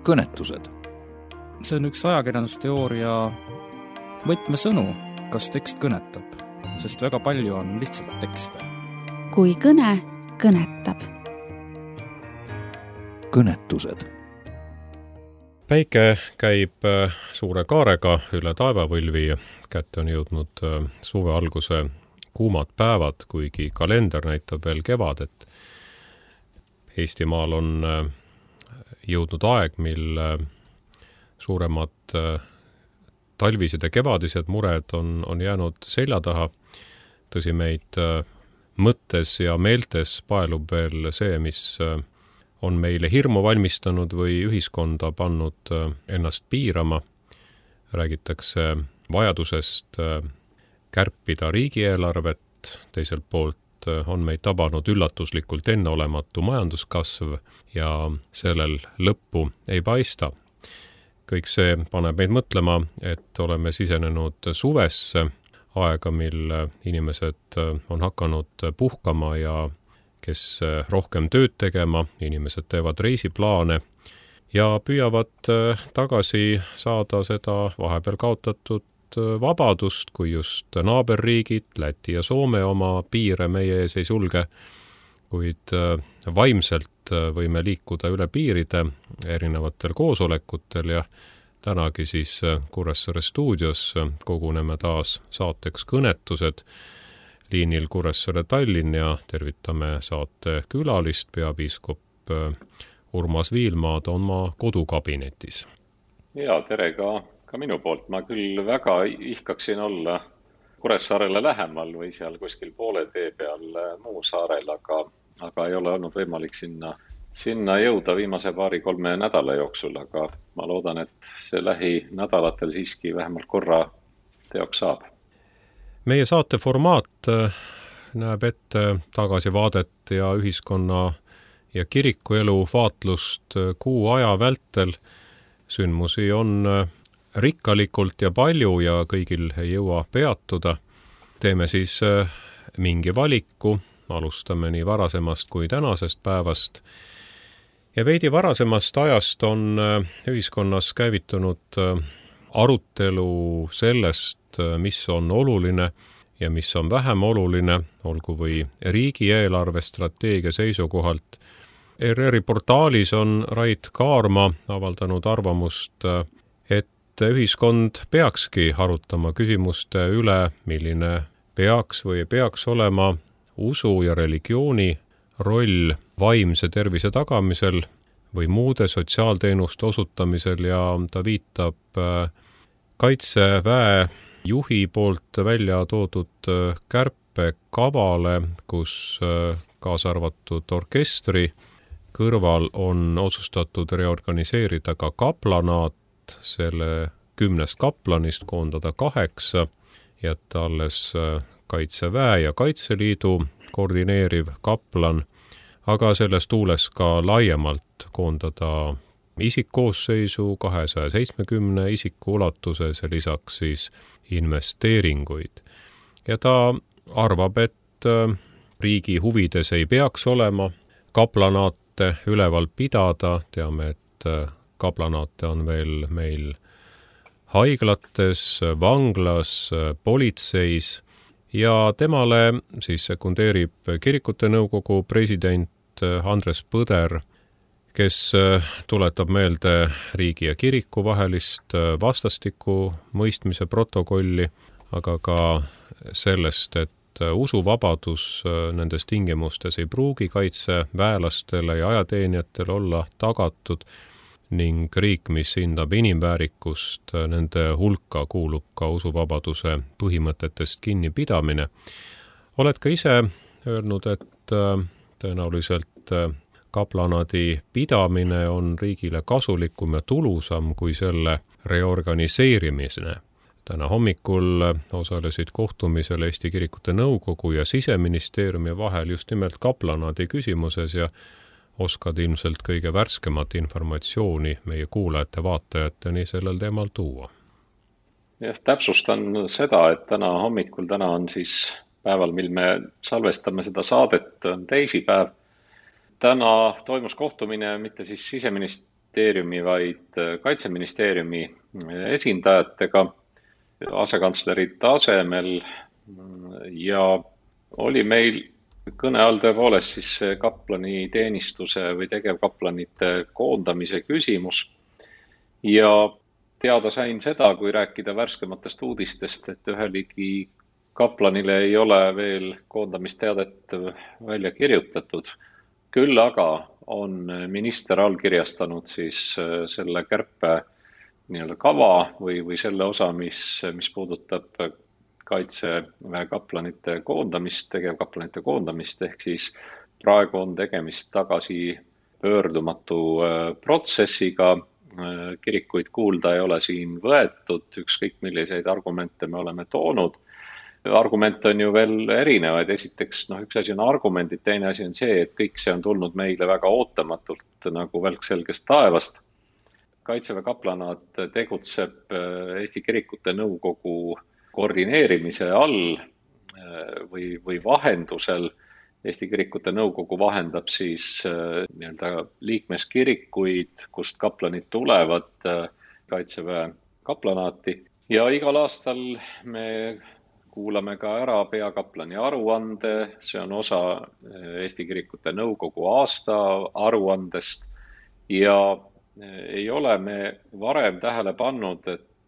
kõnetused. See on üks ajakirjandusteooria võtmesõnu, kas tekst kõnetab, sest väga palju on lihtsalt tekste. Kui kõne kõnetab. Kõnetused. Päike käib suure kaarega üle taevavõlvi, kätte on jõudnud suve alguse kuumad päevad, kuigi kalender näitab veel kevadet. Eestimaal on jõudnud aeg, mil suuremad talvised ja kevadised mured on jäänud selja taha. Tõsi, meid mõttes ja meeltes paelub veel see, mis on meile hirmu valmistanud või ühiskonda pannud ennast piirama. Räägitakse vajadusest kärpida riigieelarvet, teiselt poolt on meid tabanud üllatuslikult enneolematu majanduskasv ja sellel lõppu ei paista. Kõik see paneb meid mõtlema, et oleme sisenenud suvesse, aega, mil inimesed on hakanud puhkama ja kes rohkem tööd tegema, inimesed teevad reisiplaane ja püüavad tagasi saada seda vahepeal kaotatud vabadust, kui just naaberriigid, Läti ja Soome oma piire meie ees ei sulge, kuid vaimselt võime liikuda üle piiride erinevatel koosolekutel ja tänagi siis Kuressaare stuudios koguneme taas saateks kõnetused liinil Kuressaare-Tallinn ja tervitame saate külalist, peapiiskop Urmas Viilmaad oma kodukabinetis. Ja, tere ka minu poolt. Ma küll väga ihkaksin olla Kuressaarele lähemal või seal kuskil poole tee peal muu saarel, aga ei ole olnud võimalik sinna jõuda viimase 2-3 nädala jooksul, aga ma loodan, et see lähinädalatel siiski vähemalt korra teoks saab. Meie saate formaat näeb ette tagasivaadet ja ühiskonna ja kirikuelu vaatlust kuu aja vältel. Sündmusi on rikkalikult ja palju ja kõigil ei jõua peatuda. Teeme siis mingi valiku, alustame nii varasemast kui tänasest päevast. Ja veidi varasemast ajast on ühiskonnas käivitunud arutelu sellest, mis on oluline ja mis on vähem oluline, olgu või riigieelarve strateegia seisukohalt. ERR-i portaalis on Rait Kaarma avaldanud arvamust, et ühiskond peakski arutama küsimuste üle, milline peaks või ei peaks olema usu ja religiooni roll vaimse tervise tagamisel või muude sotsiaalteenuste osutamisel ja ta viitab Kaitseväe juhi poolt välja toodud kärpekavale, kus kaasa arvatud orkestri kõrval on otsustatud reorganiseerida ka kaplanaat, selle 10 kaplanist koondada 8, jätta alles Kaitseväe ja Kaitseliidu koordineeriv kaplan, aga selles tuules ka laiemalt koondada isikkoosseisu 270 isiku ulatuses ja lisaks siis investeeringuid. Ja ta arvab, et riigi huvides ei peaks olema kaplanaate üleval pidada. Teame, et kaplanaate on veel meil haiglates, vanglas, politseis ja temale siis sekundeerib kirikute nõukogu president Andres Põder, kes tuletab meelde riigi ja kiriku vahelist vastastiku mõistmise protokolli, aga ka sellest, et usuvabadus nendes tingimustes ei pruugi kaitseväelastele ja ajateenijatele olla tagatud ning riik, mis hindab inimväärikust, nende hulka kuulub ka usuvabaduse põhimõtetest kinnipidamine. Oled ka ise öelnud, et tõenäoliselt kaplanaadi pidamine on riigile kasulikum ja tulusam kui selle reorganiseerimisne. Täna hommikul osalesid kohtumisel Eesti Kirikute Nõukogu ja Siseministeeriumi vahel just nimelt kaplanaadi küsimuses ja oskad ilmselt kõige värskemat informatsiooni meie kuulajate vaatajateni sellel teemal tuua. Ja täpsustan seda, et täna on siis päeval, mil me salvestame seda saadet, on teisipäev. Täna toimus kohtumine mitte siis Kaitseministeeriumi, vaid Kaitseministeeriumi esindajatega asekantsleri tasemel ja oli meil kõne all tõepoolest siis kaplani teenistuse või tegevkaplanite koondamise küsimus ja teada sain seda, kui rääkida värskematest uudistest, et ühelegi kaplanile ei ole veel koondamisteadet välja kirjutatud. Küll aga on minister allkirjastanud siis selle kärpe kava või selle osa, mis puudutab Kaitseväe kaplanite koondamist, tegevkaplanite koondamist, ehk siis praegu on tegemist tagasi pöördumatu protsessiga. Kirikuid kuulda ei ole siin võetud, ükskõik milliseid argumente me oleme toonud. Argumente on ju veel erinevaid, esiteks üks asi on argumendid, teine asi on see, et kõik see on tulnud meile väga ootamatult nagu välkselgest taevast. Kaitseväe kaplanaat tegutseb Eesti Kirikute Nõukogu koordineerimise all või vahendusel. Eesti Kirikute Nõukogu vahendab siis liikmeskirikuid, kust kaplanid tulevad Kaitseväe kaplanaati ja igal aastal me kuulame ka ära peakaplani aruande, see on osa Eesti Kirikute Nõukogu aasta aruandest ja ei ole me varem tähele pannud,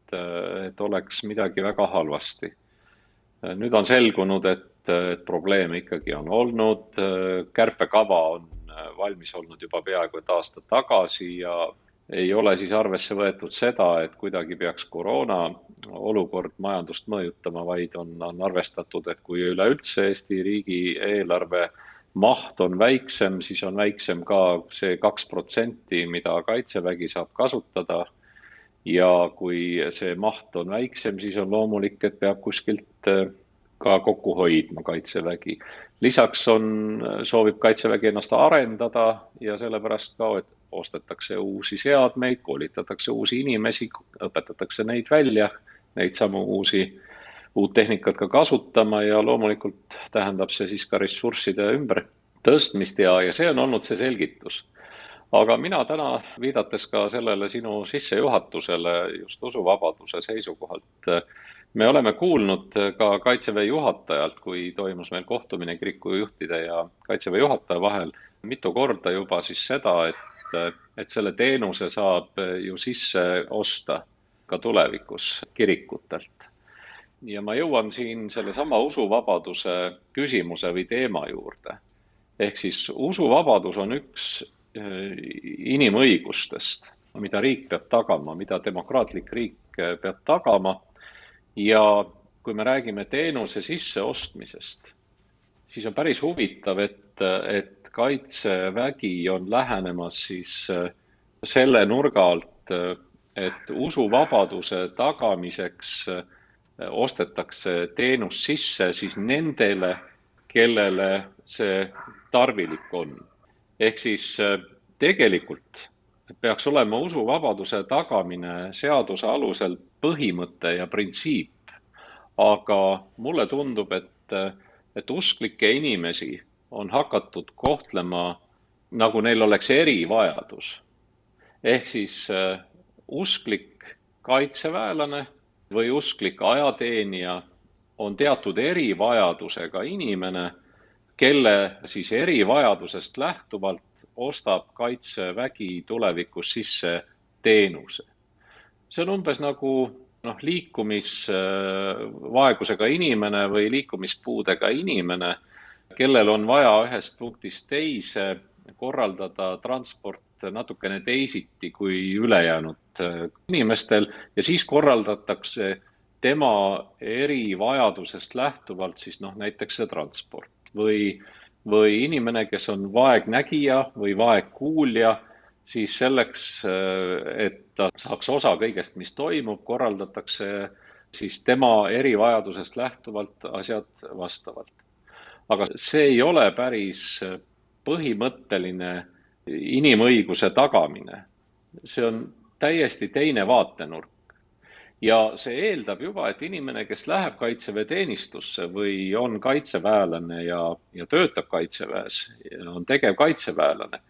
et oleks midagi väga halvasti. Nüüd on selgunud, et probleeme ikkagi on olnud, kärpekava on valmis olnud juba peaaegu et aasta tagasi ja ei ole siis arvesse võetud seda, et kuidagi peaks koroona olukord majandust mõjutama, vaid on arvestatud, et kui üleüldse Eesti riigi eelarve maht on väiksem, siis on väiksem ka see 2%, mida Kaitsevägi saab kasutada. Ja kui see maht on väiksem, siis on loomulik, et peab kuskilt ka kokku hoidma Kaitsevägi. Lisaks soovib Kaitsevägi ennast arendada ja sellepärast ka, et ostetakse uusi seadmeid, koolitatakse uusi inimesi, õpetatakse neid välja, neid samu uut tehnikat ka kasutama ja loomulikult tähendab see siis ka ressursside ümber tõstmist ja see on olnud see selgitus. Aga mina täna viidates ka sellele sinu sissejuhatusele just usuvabaduse seisukohalt, me oleme kuulnud ka Kaitseväe juhatajalt, kui toimus meil kohtumine kirikujuhtide ja Kaitseväe juhataja vahel, mitu korda juba siis seda, et selle teenuse saab ju sisse osta ka tulevikus kirikutelt. Ja ma jõuan siin selle sama usuvabaduse küsimuse või teema juurde. Ehk siis usuvabadus on üks inimõigustest, mida riik peab tagama, mida demokraatlik riik peab tagama. Ja kui me räägime teenuse sisseostmisest, siis on päris huvitav, et Kaitsevägi on lähenemas siis selle nurga alt, et usuvabaduse tagamiseks ostetakse teenus sisse siis nendele, kellele see tarvilik on. Ehk siis tegelikult peaks olema usuvabaduse tagamine seaduse alusel põhimõte ja printsiip, aga mulle tundub, et usklikke inimesi on hakatud kohtlema, nagu neil oleks erivajadus. Ehk siis usklik kaitseväelane või usklik ajateenija on teatud erivajadusega inimene, kelle siis erivajadusest lähtuvalt ostab Kaitsevägi tulevikus sisse teenuse. See on umbes nagu liikumisvaegusega inimene või liikumispuudega inimene, kellel on vaja ühest punktist teise korraldada transport natukene teisiti kui ülejäänud inimestel ja siis korraldatakse tema erivajadusest lähtuvalt siis näiteks see transport. Või inimene, kes on vaegnägija või vaegkuulja, siis selleks, et ta saaks osa kõigest, mis toimub, korraldatakse siis tema erivajadusest lähtuvalt asjad vastavalt. Aga see ei ole päris põhimõtteline inimõiguse tagamine. See on täiesti teine vaatenurk. Ja see eeldab juba, et inimene, kes läheb kaitseväeteenistusse või on kaitseväelane ja töötab kaitseväes, on tegev kaitseväelane,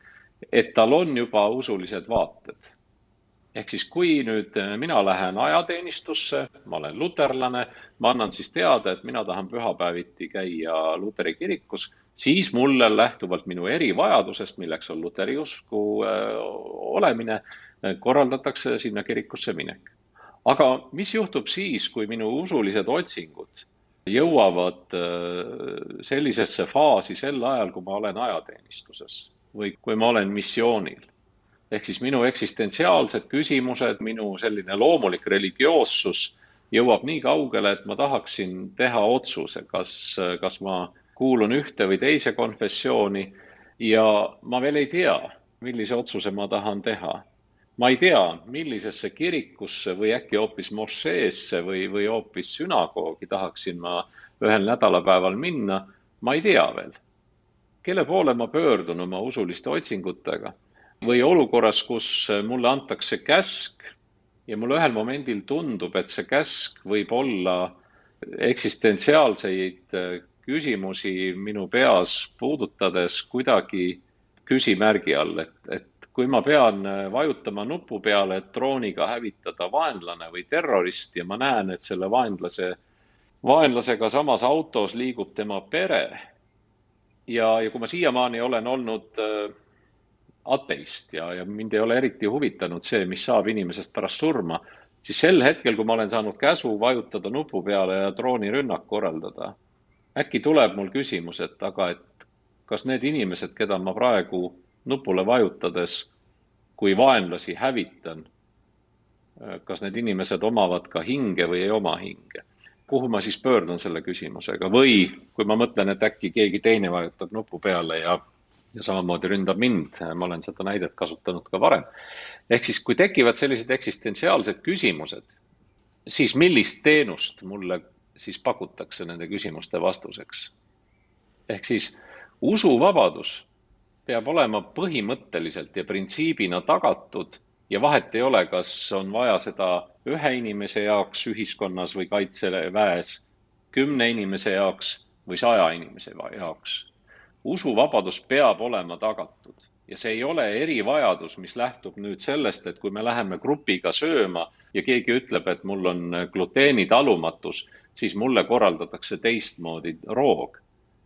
et tal on juba usulised vaated. Ehk siis kui nüüd mina lähen ajateenistusse, ma olen luterlane, ma annan siis teada, et mina tahan pühapäeviti käia Luteri kirikus, siis mulle lähtuvalt minu erivajadusest, milleks on luteri usku olemine, korraldatakse sinna kirikusse minek. Aga mis juhtub siis, kui minu usulised otsingud jõuavad sellisesse faasi sel ajal, kui ma olen ajateenistuses või kui ma olen missioonil? Ehk siis minu eksistentsiaalsed küsimused, minu selline loomulik religioossus jõuab nii kaugele, et ma tahaksin teha otsuse, kas ma kuulun ühte või teise konfessiooni ja ma veel ei tea, millise otsuse ma tahan teha. Ma ei tea, millisesse kirikusse või äkki hoopis mošeesse või hoopis sünagoogi tahaksin ma ühel nädalapäeval minna. Ma ei tea veel, kelle poole ma pöördun oma usuliste otsingutega. Või olukorras, kus mulle antakse käsk ja mulle ühel momendil tundub, et see käsk võib olla eksistentsiaalseid küsimusi minu peas puudutades kuidagi küsimärgi all, et kui ma pean vajutama nupu peale, et drooniga hävitada vaenlane või terrorist ja ma näen, et selle vaenlasega samas autos liigub tema pere ja kui ma siiamaani olen olnud ateist ja mind ei ole eriti huvitanud see, mis saab inimesest pärast surma, siis sel hetkel, kui ma olen saanud käsu vajutada nupu peale ja droonirünnak korraldada, äkki tuleb mul küsimus, et kas need inimesed, keda ma praegu nupule vajutades kui vaenlasi hävitan, kas need inimesed omavad ka hinge või ei oma hinge? Kuhu ma siis pöördun selle küsimusega? Või kui ma mõtlen, et äkki keegi teine vajutab nupu peale ja samamoodi ründab mind, ma olen seda näidet kasutanud ka varem. Ehk siis, kui tekivad sellised eksistentsiaalsed küsimused, siis millist teenust mulle siis pakutakse nende küsimuste vastuseks? Ehk siis usuvabadus peab olema põhimõtteliselt ja printsiibina tagatud ja vahet ei ole, kas on vaja seda ühe inimese jaoks ühiskonnas või kaitseväes, 10 inimese jaoks või 100 inimese jaoks. Usuvabadus peab olema tagatud ja see ei ole erivajadus, mis lähtub nüüd sellest, et kui me läheme grupiga sööma ja keegi ütleb, et mul on gluteenitalumatus, siis mulle korraldatakse teistmoodi roog.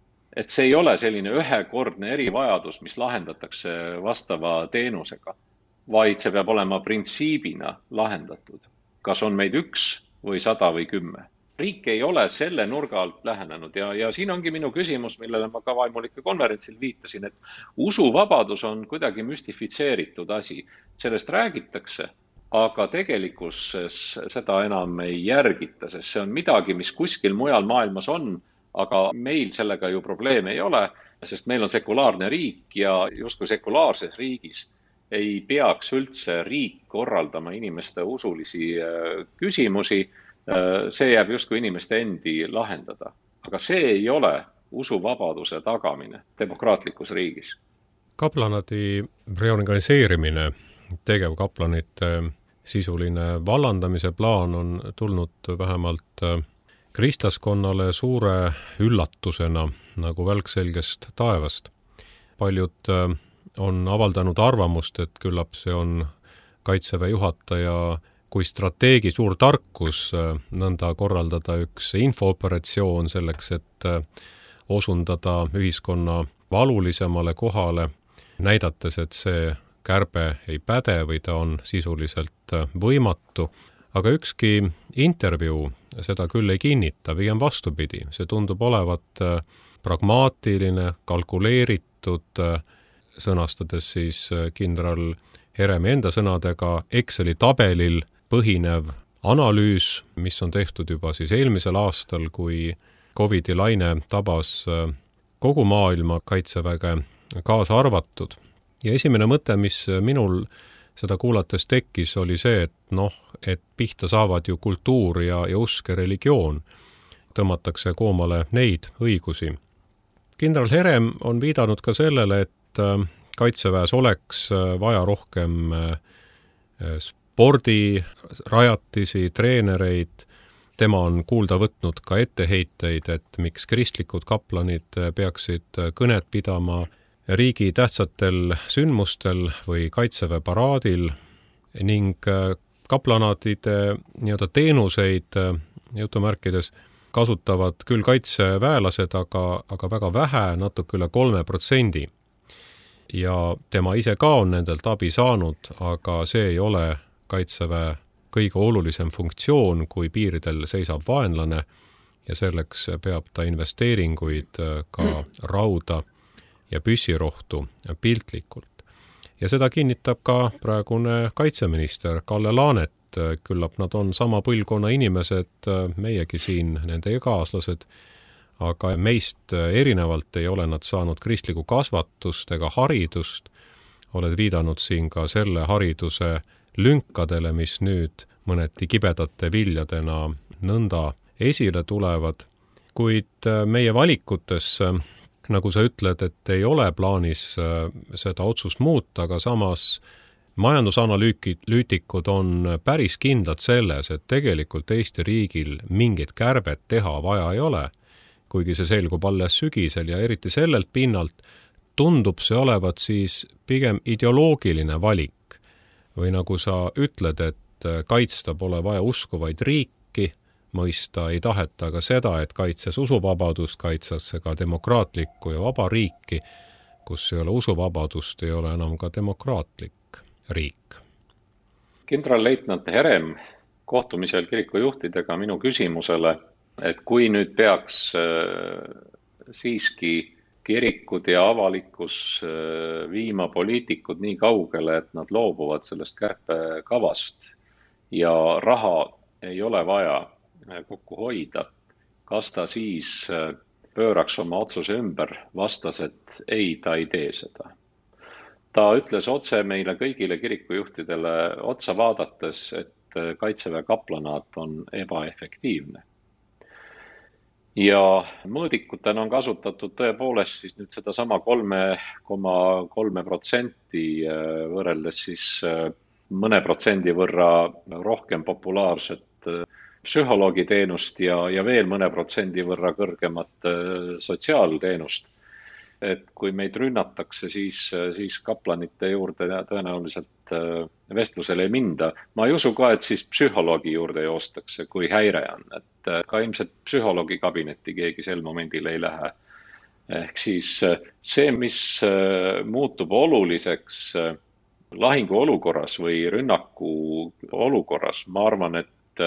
Et see ei ole selline ühekordne erivajadus, mis lahendatakse vastava teenusega, vaid see peab olema printsiibina lahendatud. Kas on meid 1 või 100 või 10? Riik ei ole selle nurga alt lähenenud ja siin ongi minu küsimus, millele ma ka vaimulike konverentsil viitasin, et usuvabadus on kuidagi müstifitseeritud asi. Sellest räägitakse, aga tegelikkuses seda enam ei järgita, sest see on midagi, mis kuskil mujal maailmas on, aga meil sellega ju probleeme ei ole, sest meil on sekulaarne riik ja justkui sekulaarses riigis ei peaks üldse riik korraldama inimeste usulisi küsimusi. See jääb justkui inimeste endi lahendada. Aga see ei ole usuvabaduse tagamine demokraatlikus riigis. Kaplanadi reorganiseerimine, tegevkaplanite sisuline vallandamise plaan on tulnud vähemalt kristlaskonnale suure üllatusena nagu välkselgest taevast. Paljud on avaldanud arvamust, et küllap see on Kaitseväe juhataja kui strateegi suur tarkus nõnda korraldada üks infooperatsioon selleks, et osundada ühiskonna valulisemale kohale, näidates, et see kärbe ei päde või ta on sisuliselt võimatu. Aga ükski intervjuu seda küll ei kinnita, pigem vastupidi. See tundub olevat pragmaatiline, kalkuleeritud, sõnastades siis kindral Heremi enda sõnadega Exceli tabelil põhinev analüüs, mis on tehtud juba siis eelmisel aastal, kui COVID-i laine tabas kogu maailma Kaitseväge kaasa arvatud. Ja esimene mõte, mis minul seda kuulates tekkis, oli see, et pihta saavad ju kultuur ja usk ja religioon. Tõmmatakse koomale neid õigusi. Kindral Herem on viidanud ka sellele, et Kaitseväes oleks vaja rohkem spordirajatisi, treenereid. Tema on kuulda võtnud ka etteheiteid, et miks kristlikud kaplanid peaksid kõnet pidama riigi tähtsatel sündmustel või kaitseväe paraadil ning kaplanaatide nii-öelda teenuseid jutumärkides kasutavad küll kaitseväelased, aga väga vähe, natuke üle 3%. Ja tema ise ka on nendelt abi saanud, aga see ei ole kaitseväe kõige olulisem funktsioon, kui piiridel seisab vaenlane ja selleks peab ta investeeringuid ka rauda ja püssirohtu piltlikult. Ja seda kinnitab ka praegune kaitseminister Kalle Laanet. Küllap nad on sama põlvkonna inimesed, meiegi siin, nende kaaslased, aga meist erinevalt ei ole nad saanud kristlikku kasvatust ega haridust. Oled viidanud siin ka selle hariduse lünkadele, mis nüüd mõneti kibedate viljadena nõnda esile tulevad. Kuid meie valikutes, nagu sa ütled, et ei ole plaanis seda otsust muuta, aga samas majandusanalüütikud on päris kindlad selles, et tegelikult Eesti riigil mingit kärbet teha vaja ei ole, kuigi see selgub alles sügisel ja eriti sellelt pinnalt tundub see olevat siis pigem ideoloogiline valik. Või nagu sa ütled, et kaitsta pole vaja uskuvaid riiki, mõista ei taheta ka seda, et kaitses usuvabadust, kaitsesse ka demokraatlikku ja vaba riiki, kus ei ole usuvabadust, ei ole enam ka demokraatlik riik. Kindralleitnant Herem kohtumisel kirikujuhtidega minu küsimusele, et kui nüüd peaks siiski kirikud ja avalikkus viima poliitikud nii kaugele, et nad loobuvad sellest kärpekavast ja raha ei ole vaja kokku hoida, kas ta siis pööraks oma otsuse ümber, vastas, et ei, ta ei tee seda. Ta ütles otse meile kõigile kirikujuhtidele otsa vaadates, et kaitseväe kaplanaat on ebaefektiivne. Ja mõõdikutena on kasutatud tõepoolest siis nüüd seda sama 3,3% võrreldes siis mõne protsendi võrra rohkem populaarset psühholoogiteenust ja veel mõne protsendi võrra kõrgemat sotsiaalteenust. Et kui meid rünnatakse, siis kaplanite juurde tõenäoliselt vestlusele ei minda. Ma ei usu ka, et siis psühholoogi juurde joostakse, kui häire on. Et ka ilmselt psühholoogi kabinetti keegi sel momendil ei lähe. Ehk siis see, mis muutub oluliseks lahingu olukorras või rünnaku olukorras, ma arvan, et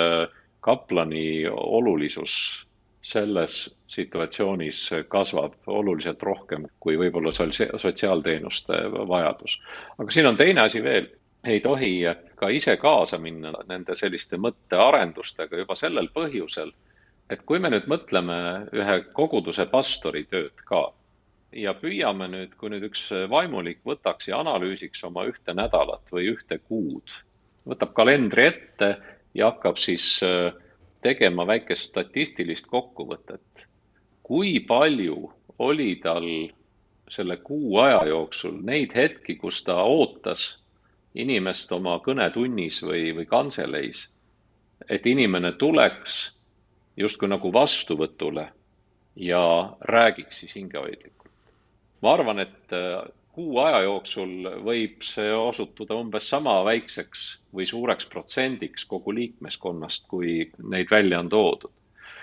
kaplani olulisus selles situatsioonis kasvab oluliselt rohkem kui võib-olla sotsiaalteenuste vajadus. Aga siin on teine asi veel. Ei tohi ka ise kaasa minna nende selliste mõttearendustega juba sellel põhjusel, et kui me nüüd mõtleme ühe koguduse pastori tööd ka ja püüame nüüd, kui nüüd üks vaimulik võtaks ja analüüsiks oma ühte nädalat või ühte kuud, võtab kalendri ette ja hakkab siis tegema väikest statistilist kokkuvõtet. Kui palju oli tal selle kuu aja jooksul neid hetki, kus ta ootas inimest oma kõnetunnis või kanseleis, et inimene tuleks justkui nagu vastuvõtule ja räägiks siis hingehoidlikult. Ma arvan, et kuu aja jooksul võib see osutuda umbes sama väikseks või suureks protsendiks kogu liikmeskonnast, kui neid välja on toodud.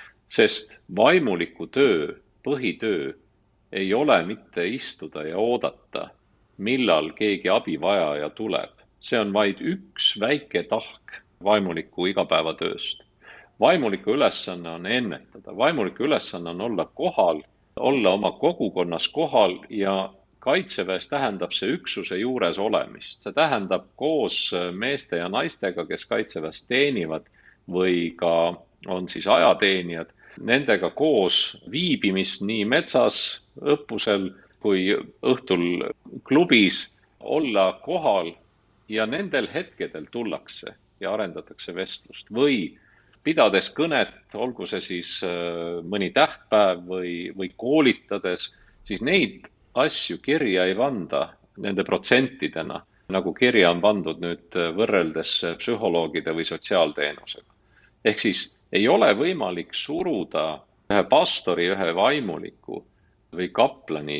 Sest vaimuliku töö, põhitöö ei ole mitte istuda ja oodata, millal keegi abivajaja tuleb. See on vaid üks väike tahk vaimuliku igapäevatööst. Vaimuliku ülesanne on ennetada. Vaimuliku ülesanne on olla kohal, olla oma kogukonnas kohal ja kaitseväes tähendab see üksuse juures olemist. See tähendab koos meeste ja naistega, kes kaitseväes teenivad või ka on siis ajateenijad, nendega koos viibimist nii metsas, õppusel kui õhtul klubis, olla kohal ja nendel hetkedel tullakse ja arendatakse vestlust või pidades kõnet, olgu see siis mõni tähtpäev või koolitades, siis neid asju kirja ei panda nende protsentidena, nagu kirja on pandud nüüd võrreldes psühholoogide või sotsiaalteenusega. Ehk siis ei ole võimalik suruda ühe pastori, ühe vaimuliku või kaplani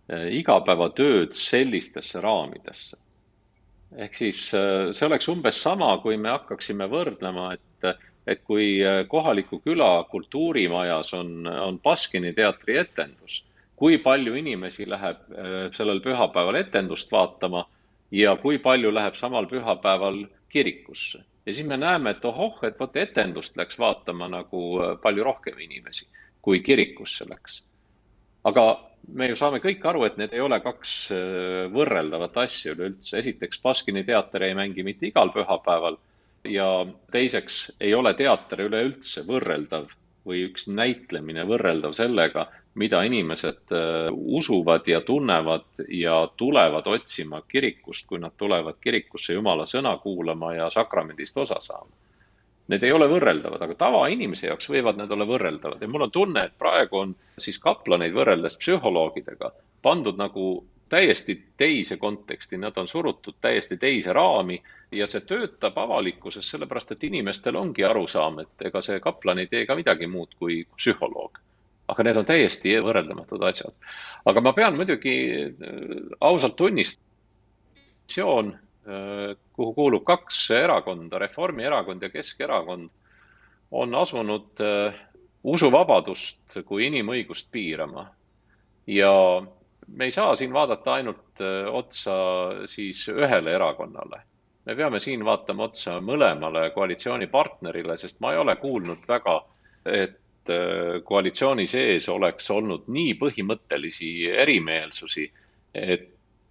igapäevatööd sellistesse raamidesse. Ehk siis see oleks umbes sama, kui me hakkaksime võrdlema, et kui kohaliku küla kultuurimajas on Baskini teatri etendus, kui palju inimesi läheb sellel pühapäeval etendust vaatama ja kui palju läheb samal pühapäeval kirikusse. Ja siis me näeme, et et etendust läks vaatama nagu palju rohkem inimesi, kui kirikusse läks. Aga me ju saame kõik aru, et need ei ole kaks võrreldavat asja üleüldse. Esiteks, Baskini teater ei mängi mitte igal pühapäeval ja teiseks ei ole teater üleüldse võrreldav või üks näitlemine võrreldav sellega, mida inimesed usuvad ja tunnevad ja tulevad otsima kirikust, kui nad tulevad kirikusse Jumala sõna kuulama ja sakramendist osa saama. Need ei ole võrreldavad, aga tavainimese jaoks võivad need olla võrreldavad. Ja mul on tunne, et praegu on siis kaplaneid võrreldes psühholoogidega pandud nagu täiesti teise konteksti, nad on surutud täiesti teise raami ja see töötab avalikkuses sellepärast, et inimestel ongi arusaam, et ega see kaplan ei tee ka midagi muud kui psühholoog. Aga need on täiesti võrreldamatud asjad. Aga ma pean muidugi ausalt tunnistada, kuhu kuulub kaks erakonda, Reformierakond ja Keskerakond, on asunud usuvabadust kui inimõigust piirama. Ja me ei saa siin vaadata ainult otsa siis ühele erakonnale. Me peame siin vaatama otsa mõlemale koalitsioonipartnerile, sest ma ei ole kuulnud väga, et koalitsiooni sees oleks olnud nii põhimõttelisi erimeelsusi, et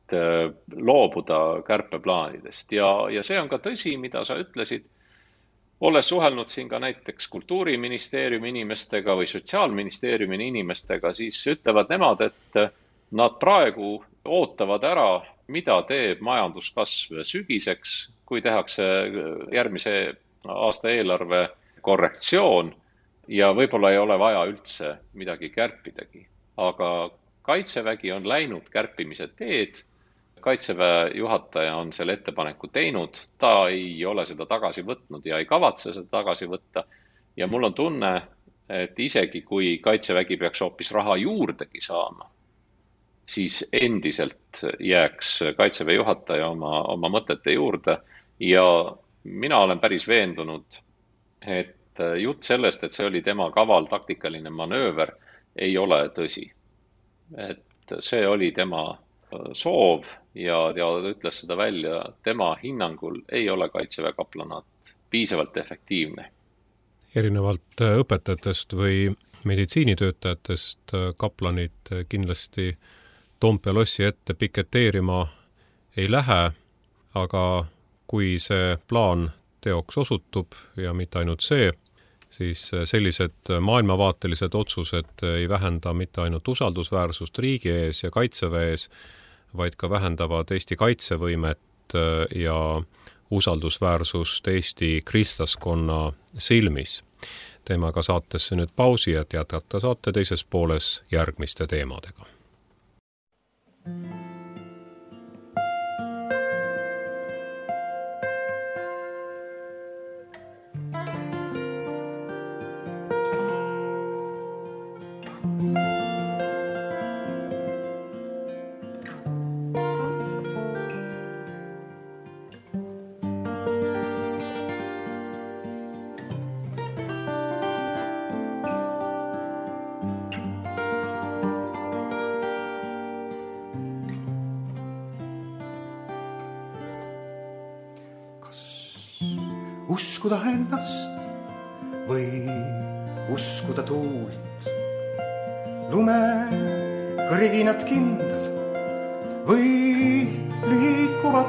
loobuda kärpeplaanidest. Ja see on ka tõsi, mida sa ütlesid, olles suhelnud siin ka näiteks Kultuuriministeeriumi inimestega või Sotsiaalministeeriumi inimestega, siis ütlevad nemad, et nad praegu ootavad ära, mida teeb majanduskasv sügiseks, kui tehakse järgmise aasta eelarve korrektsioon ja võib-olla ei ole vaja üldse midagi kärpidagi. Aga Kaitsevägi on läinud kärpimise teed, Kaitseväe juhataja on selle ettepaneku teinud, ta ei ole seda tagasi võtnud ja ei kavatse seda tagasi võtta. Ja mul on tunne, et isegi kui Kaitsevägi peaks hoopis raha juurdegi saama, siis endiselt jääks Kaitseväe juhataja oma mõtete juurde. Ja mina olen päris veendunud, et jutt sellest, et see oli tema kaval taktikaline manööver, ei ole tõsi. Et see oli tema soov ja ütles seda välja, tema hinnangul ei ole Kaitseväe kaplanaat piisavalt efektiivne. Erinevalt õpetajatest või meditsiinitöötajatest kaplanid kindlasti Toompea lossi ette piketeerima ei lähe, aga kui see plaan teoks osutub ja mitte ainult see, siis sellised maailmavaatelised otsused ei vähenda mitte ainult usaldusväärsust riigi ees ja Kaitseväe ees, vaid ka vähendavad Eesti kaitsevõimet ja usaldusväärsust Eesti kristlaskonna silmis. Teeme aga saatesse nüüd pausi, et jätkata saate teises pooles järgmiste teemadega. Uskuda ennast või uskuda tuult, lume kõriginat kindel või liikuvad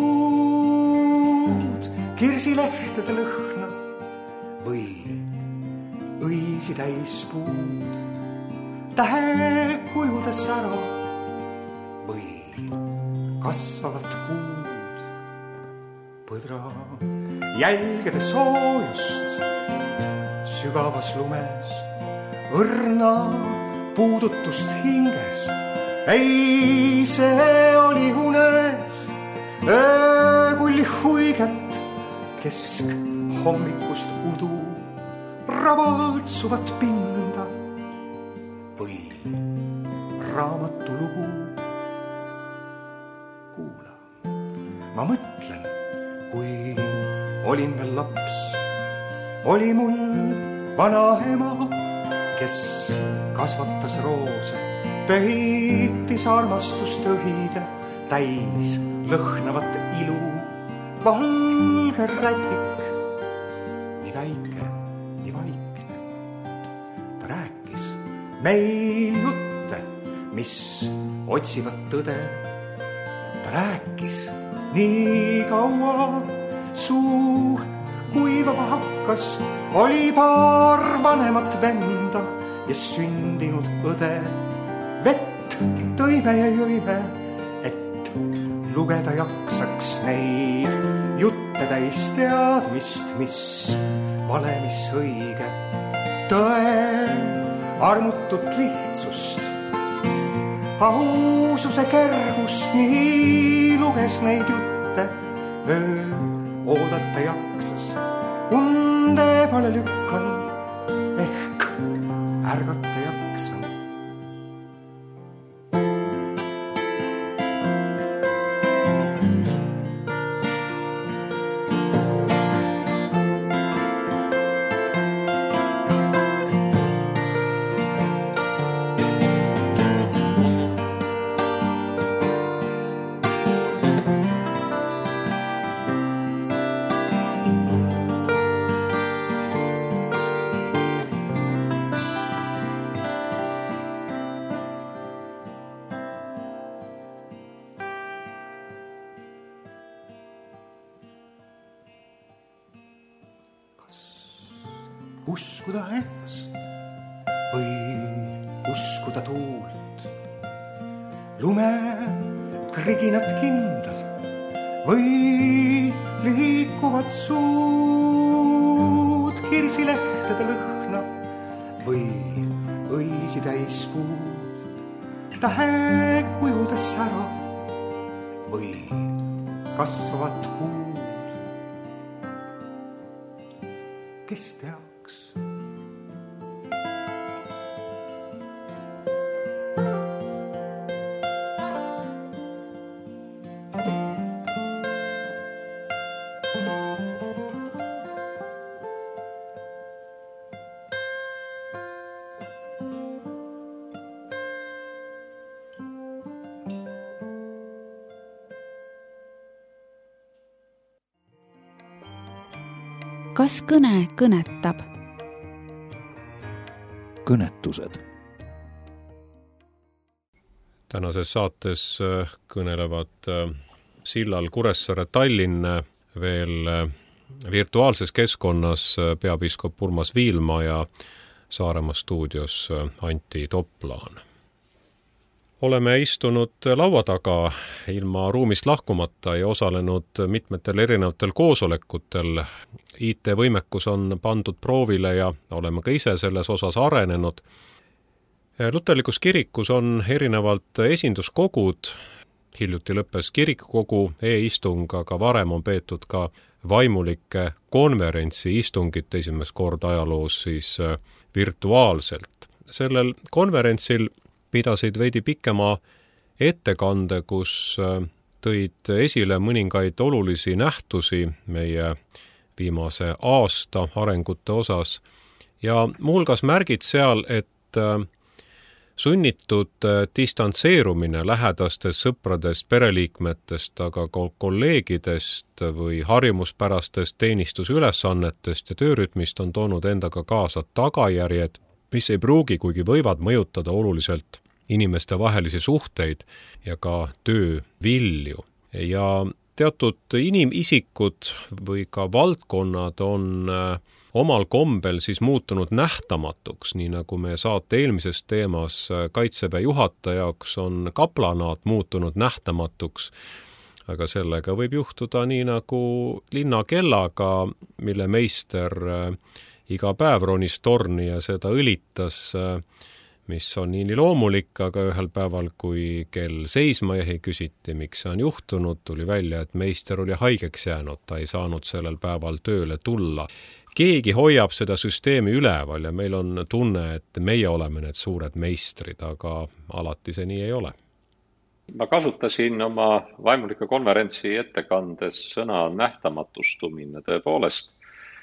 suud, kirsilehtede lõhna või õisi täis puud, tähekujude sära või kasvavat kuud, põdra jälgede soojust sügavas lumes, õrna puudutust hinges. Ei, see oli unes, öökulli huiget kesk hommikust udu, ravaltsuvat pinda või raamatulugu. kui olin veel laps, oli mul vana ema, kes kasvatas roose, peitis armastust õhide, täis lõhnavat ilu, valge rätik, nii väike, nii vaikne. Ta rääkis meil jutte, mis otsivad tõde. Ta rääkis nii kaua, suu kuivama hakkas, oli paar vanemat venda ja sündinud õde. Vett tõime ja jõime, et lugeda jaksaks neid jutte täis teadmist, mis vale, mis õige. Tõe armutut lihtsust, aususe kergust, nii luges neid jutte. Öö oodata jaksas, unde pole lükkan, ehk ärgata jaksan. Uskuda ennast või uskuda tuult, lume kriginat kindel või liikuvad suud, kirsilehtede lõhna või õisi täis puud, tähekujudes sära või kasvavat kuud. Kes teab? Kas kõne kõnetab? Kõnetused. Tänases saates kõnelevad sillal Kuressaare-Tallinn veel virtuaalses keskkonnas peapiiskop Urmas Viilma ja Saaremaa stuudios Antti Toplaan. Oleme istunud laua taga ilma ruumist lahkumata ja osalenud mitmetel erinevatel koosolekutel. IT-võimekus on pandud proovile ja oleme ka ise selles osas arenenud. Luterlikus kirikus on erinevalt esinduskogud, hiljuti lõppes kirikukogu e-istung, aga varem on peetud ka vaimulike konverentsi istungit esimest korda ajaloos siis virtuaalselt. Sellel konverentsil pidasid veidi pikema ettekande, kus tõid esile mõningaid olulisi nähtusi meie viimase aasta arengute osas ja muuhulgas märgid seal, et sunnitud distantseerumine lähedastest sõpradest, pereliikmetest, aga ka kolleegidest või harjumuspärastest teenistusülesannetest ja töörütmist on toonud endaga kaasa tagajärjed, mis ei pruugi, kuigi võivad mõjutada oluliselt inimeste vahelisi suhteid ja ka töövilju. Ja teatud inimisikud või ka valdkonnad on omal kombel siis muutunud nähtamatuks, nii nagu me saate eelmises teemas Kaitseväe juhataja jaoks on kaplanaat muutunud nähtamatuks, aga sellega võib juhtuda nii nagu linnakellaga, mille meister iga päev ronis torni ja seda õlitas, mis on nii loomulik, aga ühel päeval, kui kell seisma jäi, küsiti, miks see on juhtunud, tuli välja, et meister oli haigeks jäänud, ta ei saanud sellel päeval tööle tulla. Keegi hoiab seda süsteemi üleval ja meil on tunne, et meie oleme need suured meistrid, aga alati see nii ei ole. Ma kasutasin oma vaimulike konverentsi ettekandes sõna nähtamatustumine tõepoolest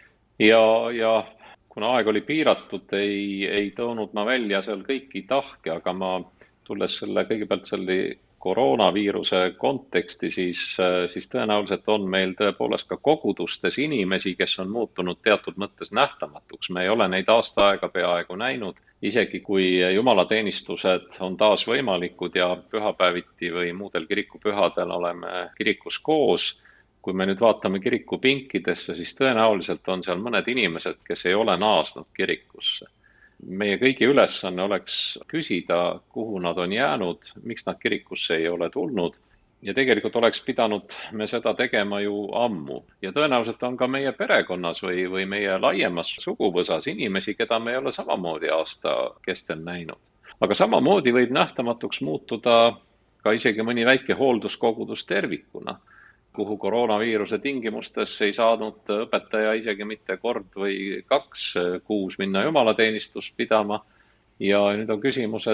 ja kuna aeg oli piiratud, ei toonud ma välja seal kõiki tahke, aga ma tulles kõigepealt selle koroonaviiruse konteksti, siis tõenäoliselt on meil tõepoolest ka kogudustes inimesi, kes on muutunud teatud mõttes nähtamatuks. Me ei ole neid aasta aega peaaegu näinud, isegi kui jumalateenistused on taas võimalikud ja pühapäeviti või muudel kirikupühadel oleme kirikus koos. Kui me nüüd vaatame kirikupinkidesse, siis tõenäoliselt on seal mõned inimesed, kes ei ole naasnud kirikusse. Meie kõigi ülesanne oleks küsida, kuhu nad on jäänud, miks nad kirikusse ei ole tulnud. Ja tegelikult oleks pidanud me seda tegema ju ammu. Ja tõenäoliselt on ka meie perekonnas või meie laiemas suguvõsas inimesi, keda me ei ole samamoodi aasta kestel näinud. Aga samamoodi võib nähtamatuks muutuda ka isegi mõni väike hoolduskogudus tervikuna, kuhu koroonaviiruse tingimustes ei saanud õpetaja isegi mitte kord või 2 kuus minna jumalateenistust pidama. Ja nüüd on küsimus,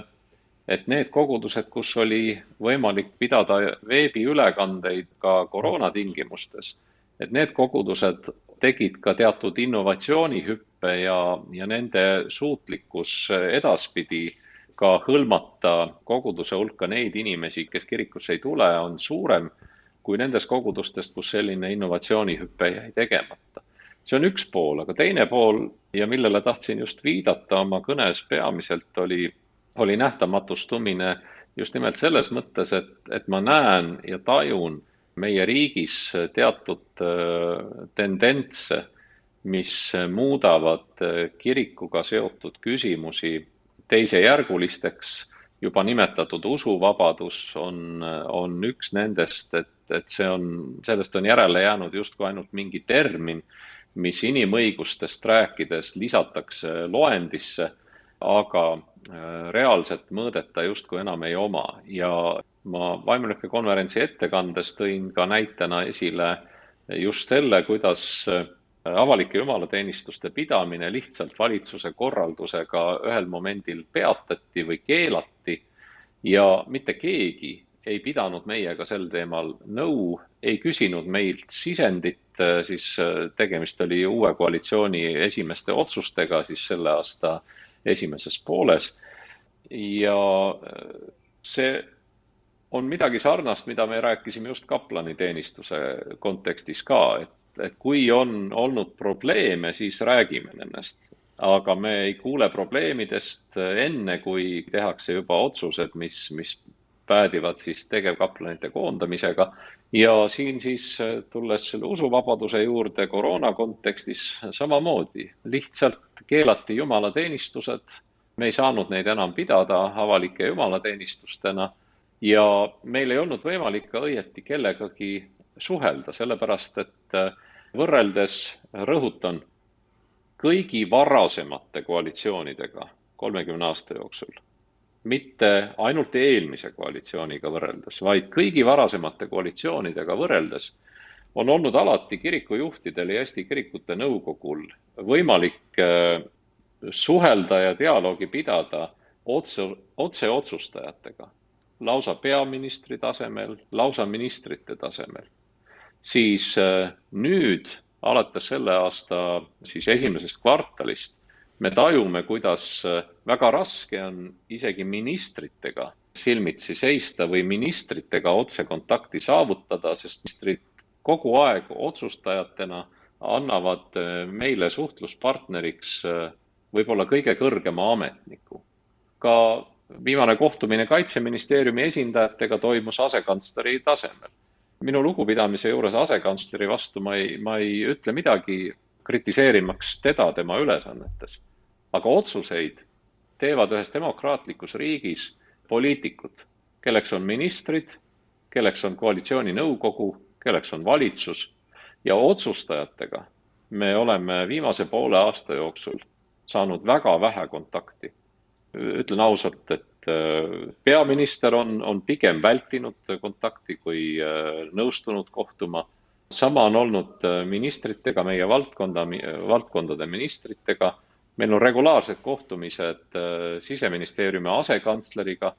et need kogudused, kus oli võimalik pidada veebiülekandeid ka koroonatingimustes, et need kogudused tegid ka teatud innovatsioonihüppe ja nende suutlikkus edaspidi ka hõlmata koguduse hulka neid inimesi, kes kirikusse ei tule, on suurem kui nendes kogudustest, kus selline innovatsioonihüppe jäi tegemata. See on üks pool, aga teine pool, ja millele tahtsin just viidata oma kõnes peamiselt, oli nähtamatustumine just nimelt selles mõttes, et ma näen ja tajun meie riigis teatud tendentse, mis muudavad kirikuga seotud küsimusi teisejärgulisteks. Juba nimetatud usuvabadus on üks nendest, et sellest on järele jäänud justkui ainult mingi termin, mis inimõigustest rääkides lisatakse loendisse, aga reaalselt mõõdeta justkui enam ei oma. Ja ma vaimulike konverentsi ettekandes tõin ka näitena esile just selle, kuidas avalike jumalateenistuste pidamine lihtsalt valitsuse korraldusega ühel momendil peatati või keelati ja mitte keegi ei pidanud meiega sel teemal nõu, ei küsinud meilt sisendit, siis tegemist oli uue koalitsiooni esimeste otsustega siis selle aasta esimeses pooles. Ja see on midagi sarnast, mida me rääkisime just kaplaniteenistuse kontekstis ka, et kui on olnud probleeme, siis räägime nendest. Aga me ei kuule probleemidest enne, kui tehakse juba otsused, mis päädivad siis tegevkaplanite koondamisega. Ja siin siis tulles selle usuvabaduse juurde koroona kontekstis samamoodi. Lihtsalt keelati jumalateenistused, me ei saanud neid enam pidada avalike jumalateenistustena ja meil ei olnud võimalik ka õieti kellegagi suhelda, sellepärast, et võrreldes, rõhutan, kõigi varasemate koalitsioonidega 30 aasta jooksul, mitte ainult eelmise koalitsiooniga võrreldes, vaid kõigi varasemate koalitsioonidega võrreldes on olnud alati kirikujuhtidel ja Eesti Kirikute Nõukogul võimalik suhelda ja dialoogi pidada otse otsustajatega, lausa peaministri tasemel, lausa ministrite tasemel. Siis nüüd, alates selle aasta siis esimesest kvartalist, me tajume, kuidas väga raske on isegi ministritega silmitsi seista või ministritega otsekontakti saavutada, sest ministrid kogu aeg otsustajatena annavad meile suhtluspartneriks võib-olla kõige kõrgema ametniku. Ka viimane kohtumine Kaitseministeeriumi esindajatega toimus asekantsleri tasemel. Minu lugupidamise juures asekantsleri vastu ma ei ütle midagi kritiseerimaks teda tema ülesannetes. Aga otsuseid teevad ühes demokraatlikus riigis poliitikud, kelleks on ministrid, kelleks on koalitsiooni nõukogu, kelleks on valitsus ja otsustajatega me oleme viimase poole aasta jooksul saanud väga vähe kontakti. Ütlen ausalt, et peaminister on pigem vältinud kontakti kui nõustunud kohtuma. Sama on olnud ministritega, meie valdkondade ministritega. Meil on regulaarsed kohtumised Siseministeeriumi asekantsleriga,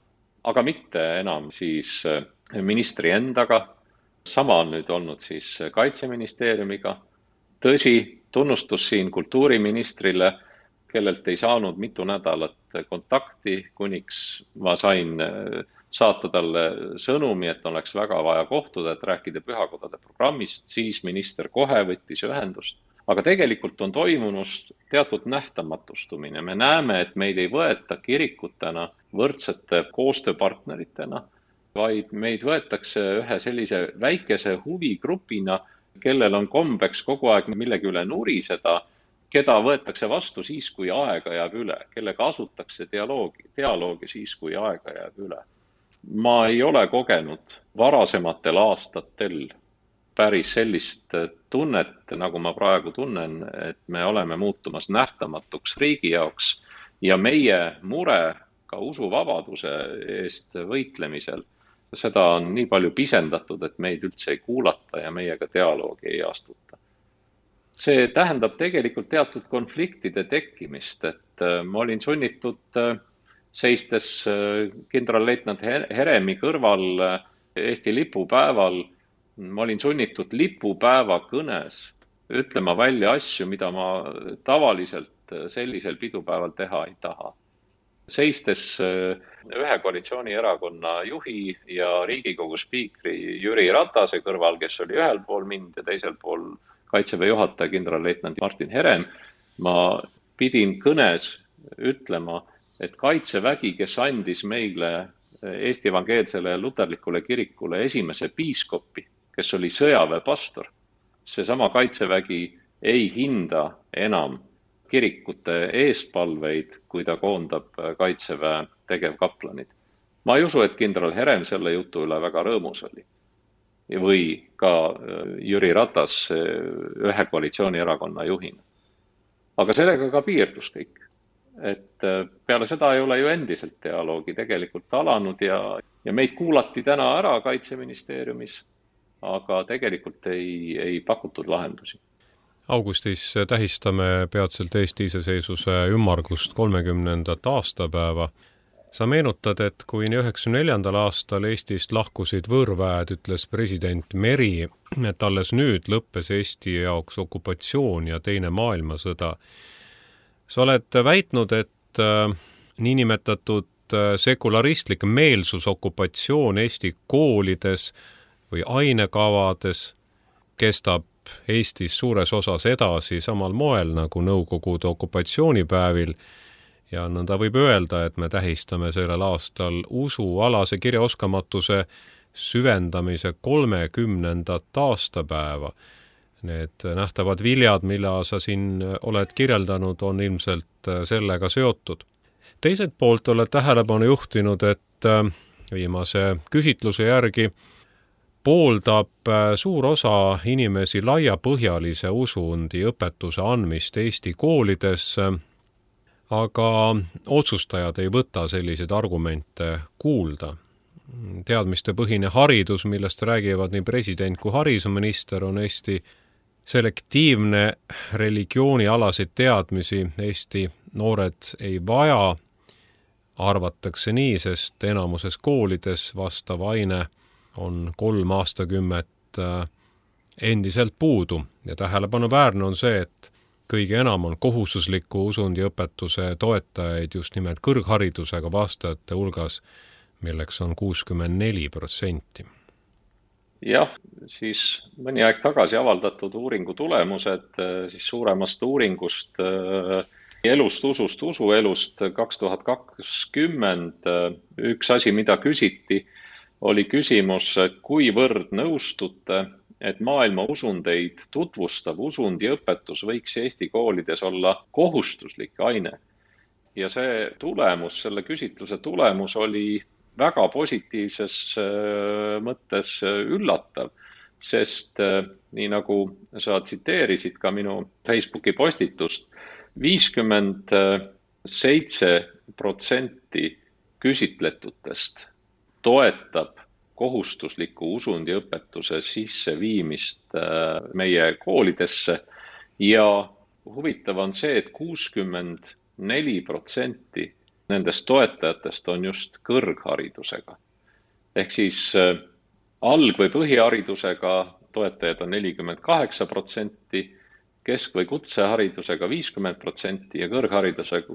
aga mitte enam siis ministri endaga. Sama on nüüd olnud siis Kaitseministeeriumiga. Tõsi, tunnustus siin kultuuriministrile, kellelt ei saanud mitu nädalat kontakti, kuniks ma sain saata talle sõnumi, et oleks väga vaja kohtuda, et rääkida pühakodade programmist, siis minister kohe võttis ühendust. Aga tegelikult on toimunud teatud nähtamatustumine. Me näeme, et meid ei võeta kirikutena võrdsete koostööpartneritena, vaid meid võetakse ühe sellise väikese huvigrupina, kellel on kombeks kogu aeg millegi üle nuriseda, keda võetakse vastu siis, kui aega jääb üle, kellega asutakse dialoogi siis, kui aega jääb üle. Ma ei ole kogenud varasematel aastatel päris sellist tunnet, nagu ma praegu tunnen, et me oleme muutumas nähtamatuks riigi jaoks ja meie mure ka usuvabaduse eest võitlemisel, seda on nii palju pisendatud, et meid üldse ei kuulata ja meiega dialoogi ei astuta. See tähendab tegelikult teatud konfliktide tekkimist, et ma olin sunnitud seistes kindralleitnant Heremi kõrval Eesti lipupäeval, ma olin sunnitud lipupäeva kõnes ütlema välja asju, mida ma tavaliselt sellisel pidupäeval teha ei taha. Seistes ühe koalitsioonierakonna juhi ja Riigikogu spiikri Jüri Ratase kõrval, kes oli ühel pool mind ja teisel pool Kaitseväe juhataja kindralleitnant Martin Herem, ma pidin kõnes ütlema, et Kaitsevägi, kes andis meile Eesti evangeelsele luterlikule kirikule esimese piiskopi, kes oli sõjaväepastor, seesama Kaitsevägi ei hinda enam kirikute eespalveid, kui ta koondab Kaitseväe tegevkaplanid. Ma ei usu, et kindral Herem selle jutu üle väga rõõmus oli. Või ka Jüri Ratas ühe koalitsioonierakonna juhina. Aga sellega ka piirdus kõik. Et peale seda ei ole ju endiselt dialoogi tegelikult alanud ja meid kuulati täna ära Kaitseministeeriumis, aga tegelikult ei pakutud lahendusi. Augustis tähistame peatselt Eesti iseseisvuse ümmargust 30. aastapäeva. Sa meenutad, et kui 1994. aastal Eestist lahkusid võõrväed, ütles president Meri, et alles nüüd lõppes Eesti jaoks okupatsioon ja teine maailmasõda. Sa oled väitnud, et niinimetatud sekularistlik meelsusokupatsioon Eesti koolides või ainekavades kestab Eestis suures osas edasi samal moel nagu Nõukogude okupatsioonipäevil ja nõnda võib öelda, et me tähistame sellel aastal usualase kirjaoskamatuse süvendamise 30. aastapäeva. Need nähtavad viljad, mille sa siin oled kirjeldanud, on ilmselt sellega seotud. Teiselt poolt oled tähelepanu juhtinud, et viimase küsitluse järgi pooldab suur osa inimesi laiapõhjalise usundi õpetuse andmist Eesti koolides, aga otsustajad ei võta selliseid argumente kuulda. Teadmistepõhine haridus, millest räägivad nii president kui haridusminister, on Eesti selektiivne religioonialaseid teadmisi Eesti noored ei vaja, arvatakse nii, sest enamuses koolides vastav aine on 3 aastakümmet endiselt puudu ja tähelepanuväärne on see, et kõige enam on kohustusliku usundiõpetuse toetajaid just nimelt kõrgharidusega vastajate hulgas, milleks on 64%. Jah, siis mõni aeg tagasi avaldatud uuringu tulemused siis suuremast uuringust elust, usust, usuelust 2020. Üks asi, mida küsiti, oli küsimus, kuivõrd nõustute, et maailma usundeid tutvustav usundiõpetus võiks Eesti koolides olla kohustuslik aine. Ja see tulemus, selle küsitluse tulemus oli väga positiivses mõttes üllatav, sest nii nagu sa tsiteerisid ka minu Facebooki postitust, 57% küsitletutest toetab kohustusliku usundiõpetuse sisseviimist meie koolidesse ja huvitav on see, et 64% nendest toetajatest on just kõrgharidusega. Ehk siis alg- või põhiharidusega toetajaid on 48%, kesk- või kutseharidusega 50% ja kõrgharidusega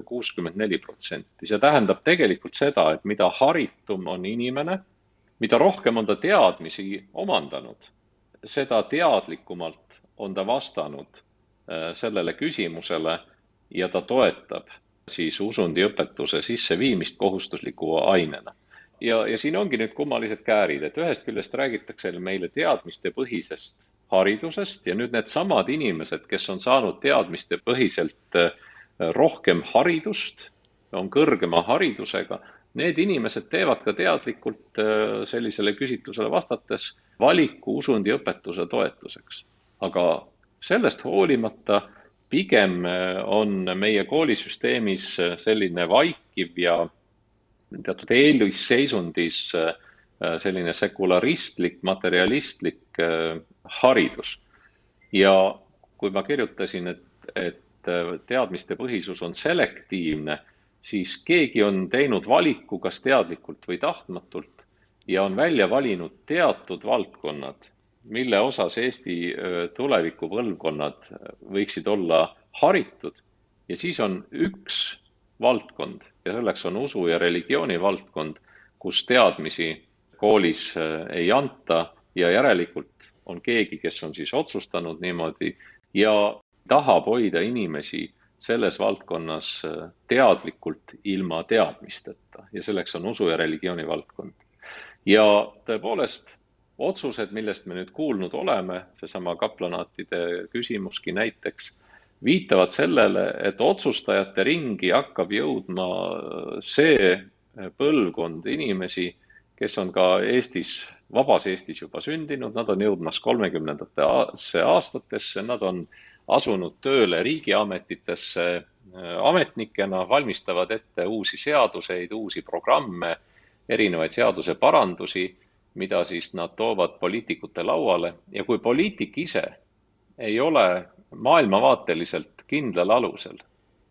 64%. See tähendab tegelikult seda, et mida haritum on inimene, mida rohkem on ta teadmisi omandanud, seda teadlikumalt on ta vastanud sellele küsimusele ja ta toetab siis usundiõpetuse sisseviimist kohustusliku ainena. Ja siin ongi nüüd kummalised käärid, et ühest küljest räägitakse meile teadmiste põhisest haridusest ja nüüd need samad inimesed, kes on saanud teadmiste põhiselt rohkem haridust, on kõrgema haridusega, need inimesed teevad ka teadlikult sellisele küsitlusele vastates valiku usundiõpetuse toetuseks. Aga sellest hoolimata pigem on meie koolisüsteemis selline vaikiv ja teatud eelisseisundis selline sekularistlik, materialistlik haridus. Ja kui ma kirjutasin, et teadmiste põhisus on selektiivne, siis keegi on teinud valiku kas teadlikult või tahtmatult ja on välja valinud teatud valdkonnad, mille osas Eesti tulevikupõlvkonnad võiksid olla haritud. Ja siis on üks valdkond ja selleks on usu ja religiooni valdkond, kus teadmisi koolis ei anta ja järelikult on keegi, kes on siis otsustanud niimoodi ja tahab hoida inimesi selles valdkonnas teadlikult ilma teadmisteta ja selleks on usu ja religiooni valdkond. Ja tõepoolest otsused, millest me nüüd kuulnud oleme, seesama kaplanaatide küsimuski näiteks, viitavad sellele, et otsustajate ringi hakkab jõudma see põlvkond inimesi, kes on ka Eestis, vabas Eestis juba sündinud, nad on jõudmas 30. aastatesse, nad on asunud tööle riigiametitesse ametnikena, valmistavad ette uusi seaduseid, uusi programme, erinevaid seaduse parandusi, mida siis nad toovad poliitikute lauale. Ja kui poliitik ise ei ole maailmavaateliselt kindlal alusel,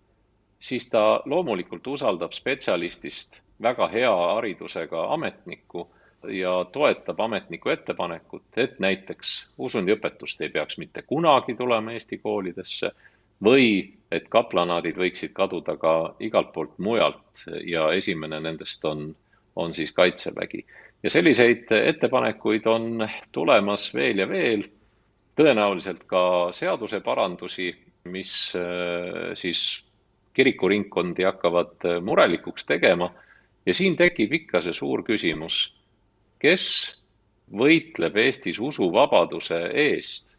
siis ta loomulikult usaldab spetsialistist väga hea haridusega ametnikku ja toetab ametniku ettepanekut, et näiteks usundiõpetust ei peaks mitte kunagi tulema Eesti koolidesse või et kaplanaadid võiksid kaduda ka igalt poolt mujalt ja esimene nendest on siis Kaitsevägi. Ja selliseid ettepanekuid on tulemas veel ja veel, tõenäoliselt ka seaduse parandusi, mis siis kirikuringkondi hakkavad murelikuks tegema. Ja siin tekib ikka see suur küsimus, kes võitleb Eestis usuvabaduse eest,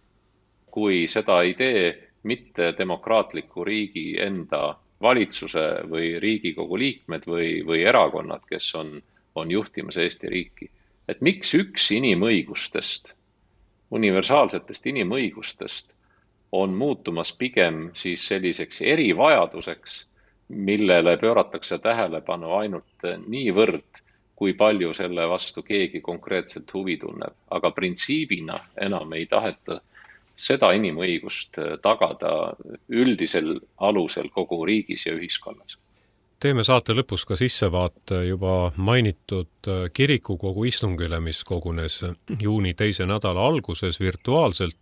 kui seda ei tee mitte demokraatliku riigi enda valitsuse või Riigikogu liikmed või erakonnad, kes on juhtimas Eesti riiki. Et miks üks inimõigustest, universaalsetest inimõigustest on muutumas pigem siis selliseks erivajaduseks, millele pööratakse tähelepanu ainult niivõrd, kui palju selle vastu keegi konkreetselt huvi tunneb. Aga printsiibina enam ei taheta seda inimõigust tagada üldisel alusel kogu riigis ja ühiskonnas. Teeme saate lõpus ka sissevaate juba mainitud kirikukogu istungile, mis kogunes juuni 2. nädala alguses virtuaalselt,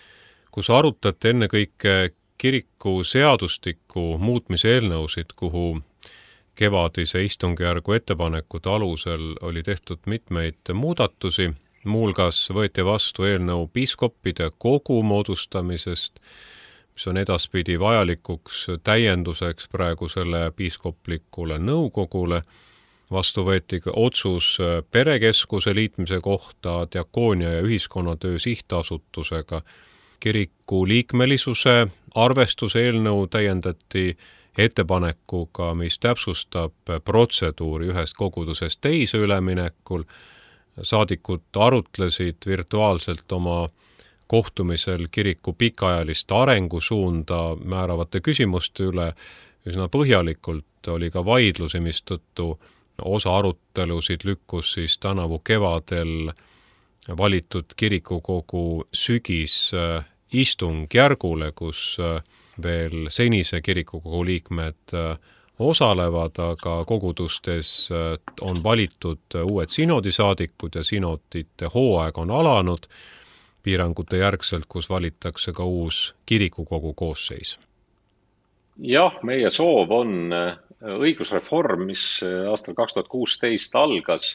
kus arutati ennekõike kiriku seadustiku muutmise eelnõusid, kuhu kevadise istungjärgu ettepanekute alusel oli tehtud mitmeid muudatusi. Muuhulgas võeti vastu eelnõu piiskoppide kogu moodustamisest, mis on edaspidi vajalikuks täienduseks praegusele piiskoplikule nõukogule. Vastu võeti otsus perekeskuse liitmise kohta diakoonia ja ühiskonnatöö sihtasutusega. Kiriku liikmelisuse arvestuse eelnõu täiendati ettepanekuga, mis täpsustab protseduuri ühest kogudusest teise üleminekul. Saadikud arutlesid virtuaalselt oma kohtumisel kiriku pikaajalist arengusuunda määravate küsimuste üle. Üsna põhjalikult oli ka vaidlusi, mistõttu osa arutelusid lükkus siis tänavu kevadel valitud kirikukogu sügis istungjärgule, kus veel senise kirikukogu liikmed osalevad, aga kogudustes on valitud uued sinodisaadikud ja sinodite hooaeg on alanud piirangute järgselt, kus valitakse ka uus kirikukogu koosseis. Jah, meie soov on õigusreform, mis aastal 2016 algas,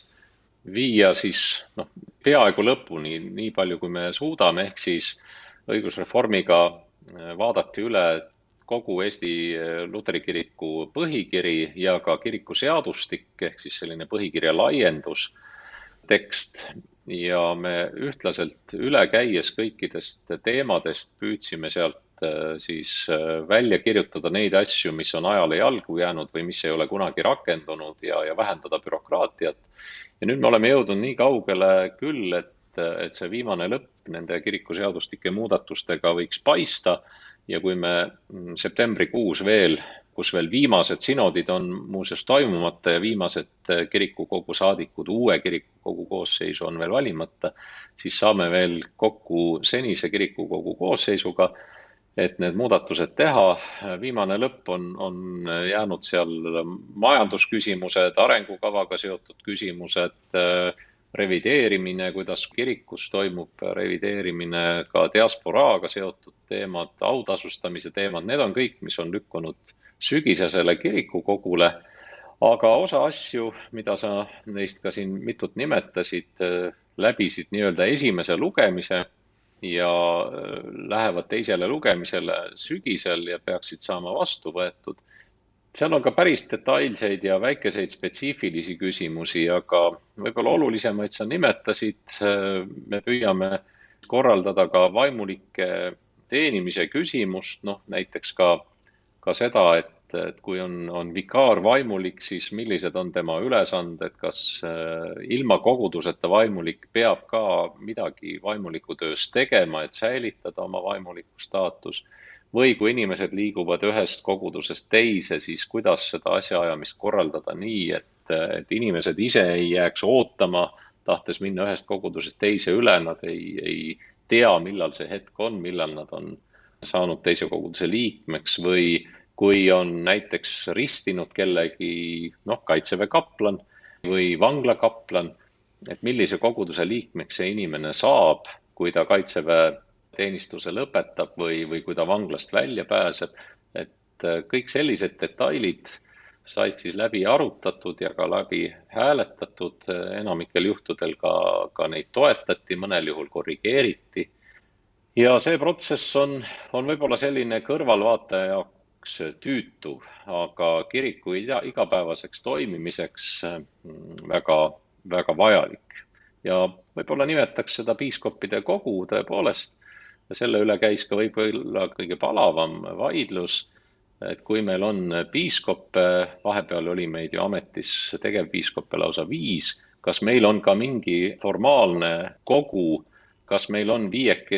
viia siis peaaegu lõpuni, nii palju kui me suudame, ehk siis õigusreformiga vaadati üle kogu Eesti Luteri kiriku põhikiri ja ka kirikuseadustik, ehk siis selline põhikirja laiendus tekst. Ja me ühtlaselt üle käies kõikidest teemadest püüdsime sealt siis välja kirjutada neid asju, mis on ajale jalgu jäänud või mis ei ole kunagi rakendunud ja vähendada bürokraatiat. Ja nüüd me oleme jõudnud nii kaugele küll, et see viimane lõpp nende kirikuseadustike muudatustega võiks paista. Ja kui me septembrikuus kus veel viimased sinodid on muuseas toimumata ja viimased kirikukogu saadikud uue kirikukogu koosseisu on veel valimata, siis saame veel kokku senise kirikukogu koosseisuga, et need muudatused teha. Viimane lõpp on jäänud seal majandusküsimused, arengukavaga seotud küsimused, revideerimine, kuidas kirikus toimub revideerimine, ka diasporaaga seotud teemad, autasustamise teemad, need on kõik, mis on lükkunud sügisesele kirikukogule, aga osa asju, mida sa neist ka siin mitut nimetasid, läbisid nii-öelda esimese lugemise ja lähevad teisele lugemisele sügisel ja peaksid saama vastu võetud. Seal on ka päris detailseid ja väikeseid spetsiifilisi küsimusi, aga võib-olla olulisemaid sa nimetasid. Me püüame korraldada ka vaimulike teenimise küsimust, näiteks ka seda, et kui on vikaar vaimulik, siis millised on tema ülesanded, kas ilma koguduseta vaimulik peab ka midagi vaimuliku töös tegema, et säilitada oma vaimuliku staatus. Või kui inimesed liiguvad ühest kogudusest teise, siis kuidas seda asjaajamist korraldada nii, et inimesed ise ei jääks ootama, tahtes minna ühest kogudusest teise üle, nad ei tea, millal see hetk on, millal nad on saanud teise koguduse liikmeks või kui on näiteks ristinud kellegi kaitseväe kaplan või vangla kaplan, et millise koguduse liikmeks see inimene saab, kui ta kaitseväe teenistuse lõpetab või kui ta vanglast välja pääseb. Et kõik sellised detailid said siis läbi arutatud ja ka läbi hääletatud. Enamikel juhtudel ka neid toetati, mõnel juhul korrigeeriti. Ja see protsess on võib-olla selline kõrvalvaataja jaoks tüütu, aga kiriku igapäevaseks toimimiseks väga, väga vajalik. Ja võib-olla nimetaks seda piiskoppide kogu tõepoolest. Ja selle üle käis ka võib-olla kõige palavam vaidlus, et kui meil on piiskoppe, vahepeal oli meid ju ametis tegevpiiskoppe lausa 5, kas meil on ka mingi formaalne kogu, kas meil on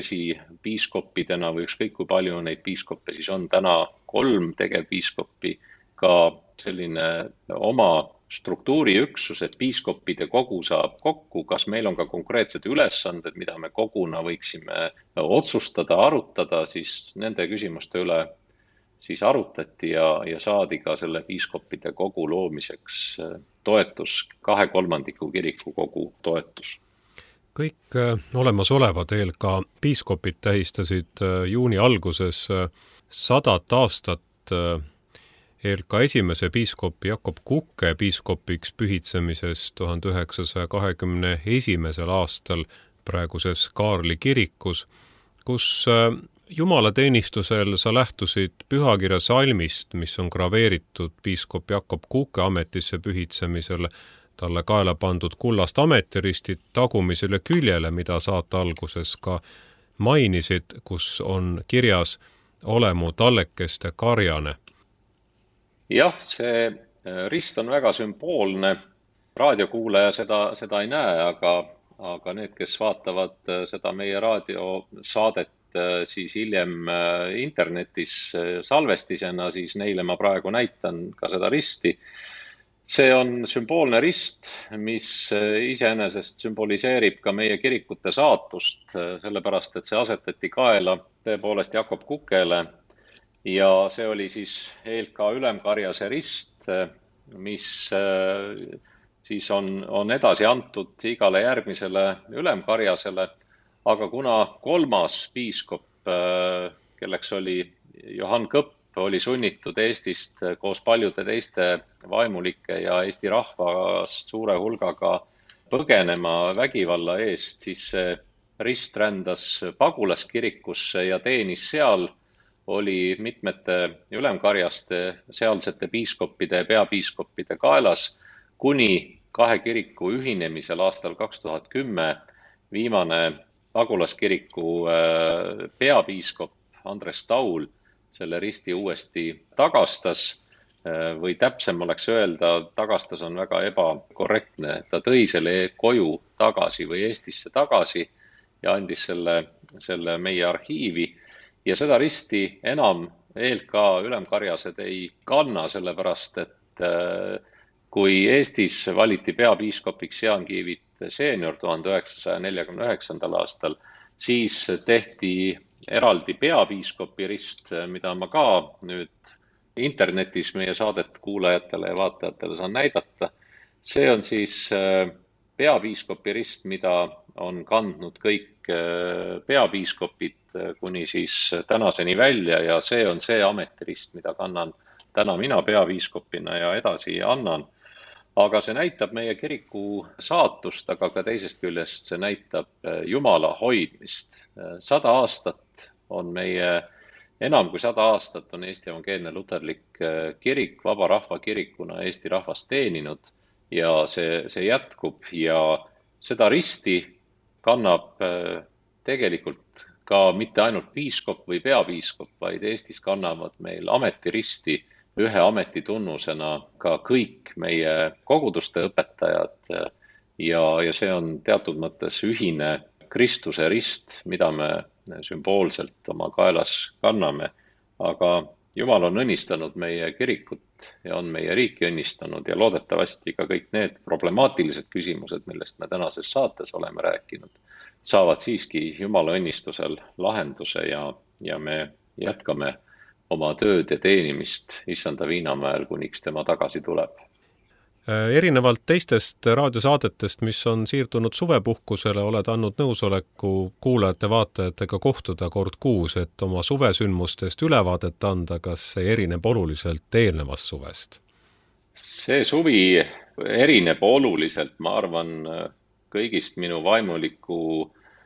5 piiskoppidena või ükskõik kui palju neid piiskoppe siis on täna 3 tegevpiiskoppi, ka selline oma struktuuriüksus, et piiskoppide kogu saab kokku, kas meil on ka konkreetsed ülesanded, mida me koguna võiksime otsustada, arutada, siis nende küsimuste üle siis arutati ja saadi ka selle piiskoppide kogu loomiseks toetus, 2/3 kirikukogu toetus. Kõik olemasolevad ELK piiskopid tähistasid juuni alguses 100 aastat ELK esimese piiskopi Jakob Kuke piiskopiks pühitsemisest 1921. aastal praeguses Kaarli kirikus, kus jumalateenistusel sa lähtusid pühakirja salmist, mis on graveeritud piiskop Jakob Kuke ametisse pühitsemisel, talle kaela pandud kullast ametiristid tagumisele küljele, mida saate alguses ka mainisid, kus on kirjas ole mu tallekeste karjane. Jah, see rist on väga sümboolne. Raadiokuulaja seda ei näe, aga need, kes vaatavad seda meie raadiosaadet siis hiljem internetis salvestisena, siis neile ma praegu näitan ka seda risti. See on sümboolne rist, mis iseenesest sümboliseerib ka meie kirikute saatust, sellepärast et see asetati kaela tõepoolest Jakob Kukele ja see oli siis ELK Ülemkarjase rist, mis siis on edasi antud igale järgmisele Ülemkarjasele, aga kuna kolmas piiskop, kelleks oli Johann Kõpp, oli sunnitud Eestist koos paljude teiste vaimulike ja Eesti rahvast suure hulgaga põgenema vägivalla eest, siis see rist rändas pagulaskirikusse ja teenis seal, oli mitmete ülemkarjaste, sealsete piiskoppide ja peapiiskoppide kaelas, kuni kahe kiriku ühinemisel aastal 2010 viimane pagulaskiriku peapiiskop Andres Taul selle risti uuesti tagastas, või täpsem oleks öelda, tagastas on väga ebakorrektne, ta tõi selle koju tagasi või Eestisse tagasi ja andis selle meie arhiivi ja seda risti enam ELK ülemkarjased ei kanna, sellepärast et kui Eestis valiti peapiiskopiks Jaan Kiivit seenior 1949. aastal, siis tehti eraldi peapiiskopi rist, mida ma ka nüüd internetis meie saadet kuulajatele ja vaatajatele saan näidata. See on siis peapiiskopi rist, mida on kandnud kõik peapiiskopid kuni siis tänaseni välja ja see on see ametirist, mida kannan täna mina peapiiskopina ja edasi annan. Aga see näitab meie kiriku saatust, aga ka teisest küljest see näitab Jumala hoidmist. 100 aastat on enam kui 100 aastat on Eesti Evangeelne Luterlik kirik vaba rahva kirikuna Eesti rahvast teeninud ja see jätkub ja seda risti kannab tegelikult ka mitte ainult piiskop või peapiiskop, vaid Eestis kannavad meil ametiristi ühe ametitunnusena ka kõik meie koguduste õpetajad ja see on teatud mõttes ühine Kristuse rist, mida me sümboolselt oma kaelas kanname, aga Jumal on õnnistanud meie kirikut ja on meie riiki õnnistanud ja loodetavasti ka kõik need problemaatilised küsimused, millest me tänases saates oleme rääkinud, saavad siiski Jumala õnnistusel lahenduse ja me jätkame oma tööd ja teenimist Issanda Viinamäel, kuniks tema tagasi tuleb. Erinevalt teistest raadiosaadetest, mis on siirdunud suvepuhkusele, oled andnud nõusoleku kuulajate-vaatajatega kohtuda kord kuus, et oma suvesündmustest ülevaadet anda, kas see erineb oluliselt eelnevast suvest? See suvi erineb oluliselt, ma arvan, kõigist minu vaimuliku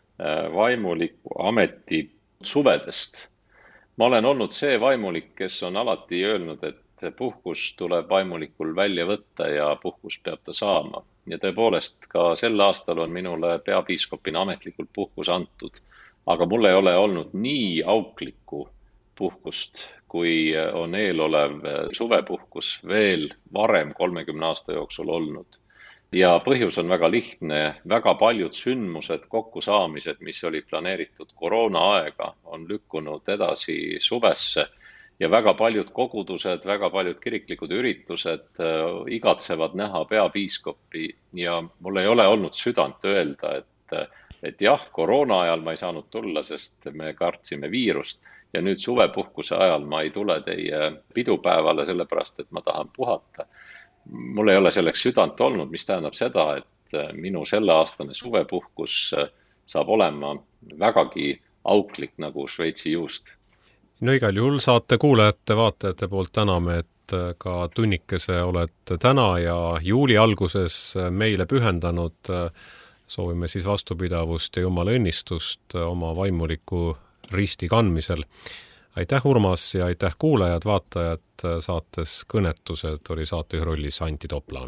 ameti suvedest. Ma olen olnud see vaimulik, kes on alati öelnud, et puhkus tuleb vaimulikul välja võtta ja puhkus peab ta saama. Ja tõepoolest ka sel aastal on minule peapiiskopina ametlikult puhkus antud, aga mul ei ole olnud nii auklikku puhkust, kui on eelolev suvepuhkus veel varem 30 aasta jooksul olnud. Ja põhjus on väga lihtne, väga paljud sündmused, kokkusaamised, mis oli planeeritud koroona aega, on lükkunud edasi suvesse ja väga paljud kogudused, väga paljud kiriklikud üritused igatsevad näha peapiiskopi ja mul ei ole olnud südant öelda, et jah, koroona ajal ma ei saanud tulla, sest me kartsime viirust ja nüüd suvepuhkuse ajal ma ei tule teie pidupäevale sellepärast, et ma tahan puhata. Mul ei ole selleks südant olnud, mis tähendab seda, et minu selleaastane suvepuhkus saab olema vägagi auklik nagu Šveitsi juust. No igal juhul saate kuulajate, vaatajate poolt täname, et ka tunnikese olete täna ja juuli alguses meile pühendanud. Soovime siis vastupidavust ja Jumala õnnistust oma vaimuliku risti kandmisel. Aitäh, Urmas, ja aitäh kuulajad, vaatajad. Saates Kõnetused oli saatejuhi rollis Anti Toplaan.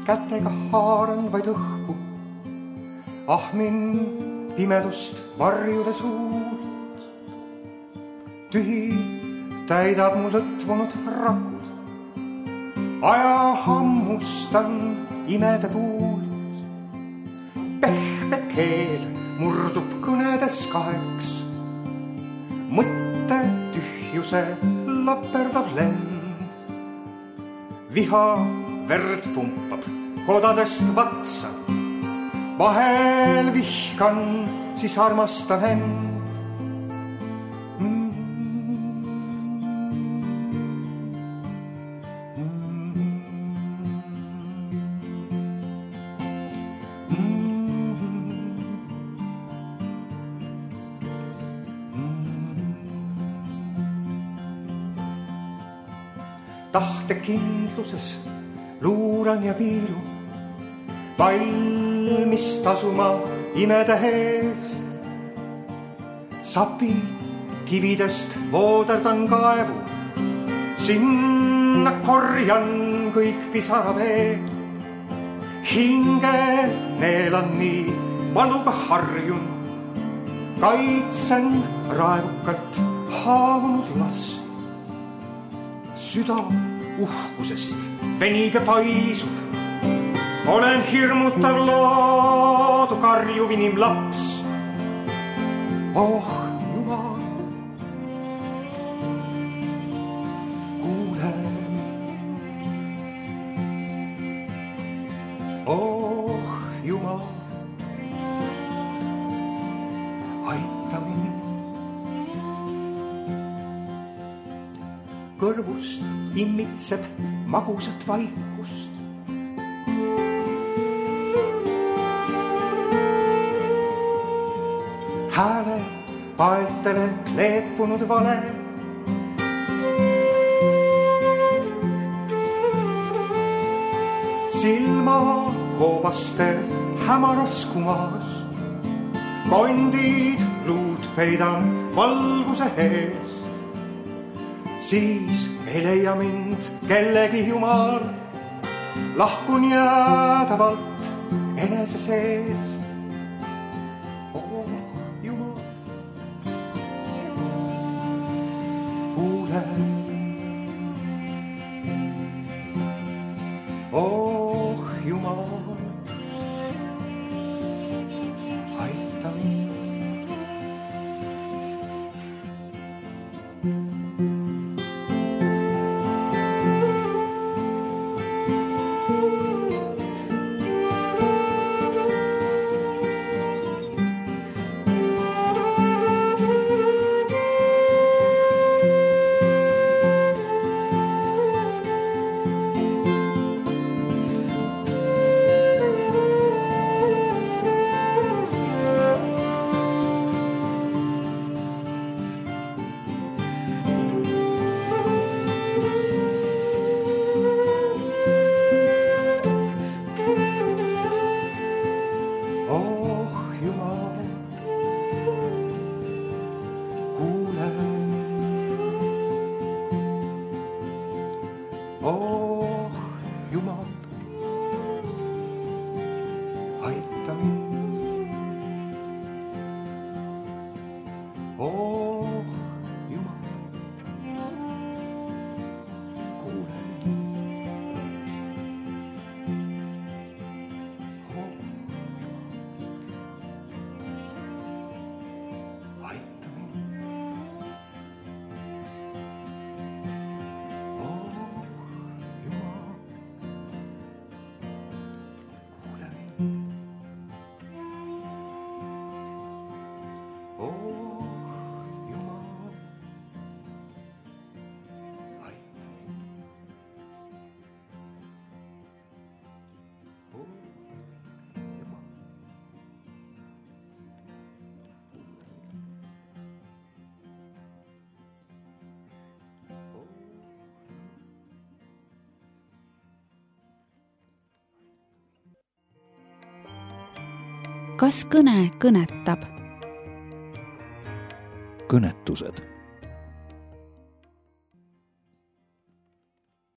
kätega haaran vaid õhku, ahmin pimedust varjude suult. Tühi täidab mu lõtvunud rakud, aja hammustan imede puult. Pehme keel murdub kõnedes kaheks, mõtte tühjuse laperdav lend. Viha verd pumpab kodadest vatsa, vahel vihkan, siis armastan end. Tahtekindluses luuran ja piilu, valmis tasuma imede eest. Sapi kividest vooderdan kaevu, sinna korjan kõik pisaraveed. Hinge neelan nii valuga harjun, kaitsen raevukalt haavunud last. Süda uhkusest venib ja paisub, olen hirmutav loodu karjuv inimlaps. Oh Jumal, kuule mind. Oh Jumal, aita mind. Kõrvust immitseb magusat vaikust. Hääle paeltele kleepunud vale. Silma koobaste hämaras kumas, kondid luud peidan valguse eest. Siis ei leia mind kellegi Jumal, lahkun jäädavalt enese seest. Oh Jumal, kuule mind. Oh Jumal, aita mind. Oh Jumal, aita mind. Oh Jumal, kuule mind. Oh Jumal, aita mind. Kas kõne kõnetab? Kõnetused